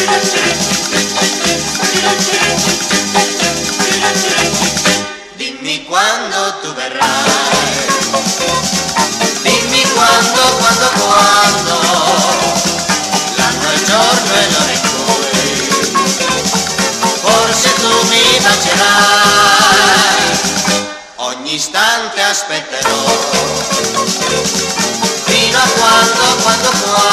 Dimmi quando tu verrai, dimmi quando, l'anno, il giorno e l'ora in cui forse tu mi bacerai, ogni istante aspetterò, fino a quando,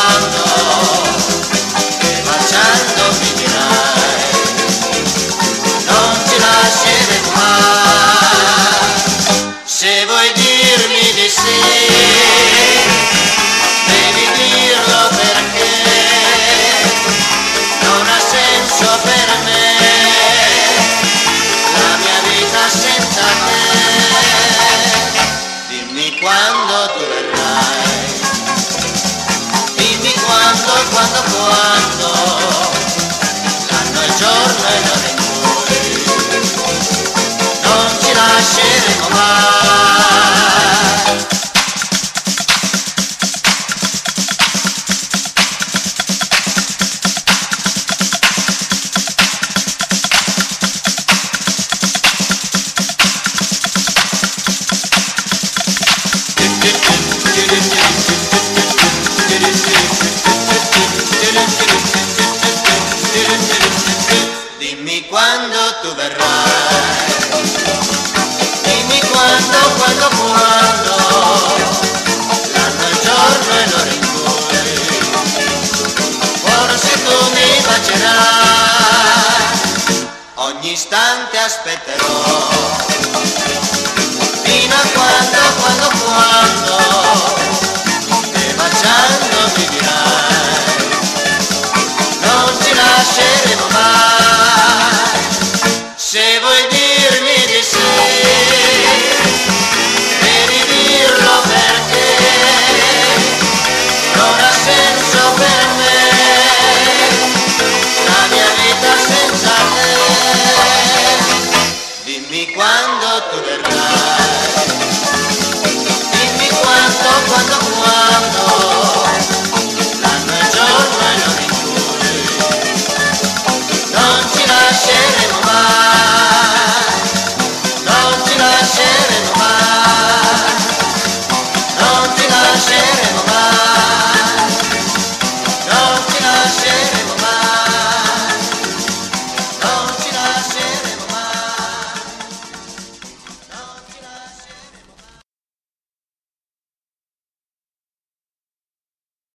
che baciando mi dirai, non ti lasceremo mai. Se vuoi dirmi di sì, devi dirlo perché non ha senso per me la mia vita senza te. Dimmi quando tu verrai, dimmi quando, l'anno, il giorno e l'ora in cui non ci lasceremo mai. Dimmi quando tu verrai, dimmi quando, l'anno, il giorno e l'ora in cui forse tu mi bacerai, ogni istante aspetterò.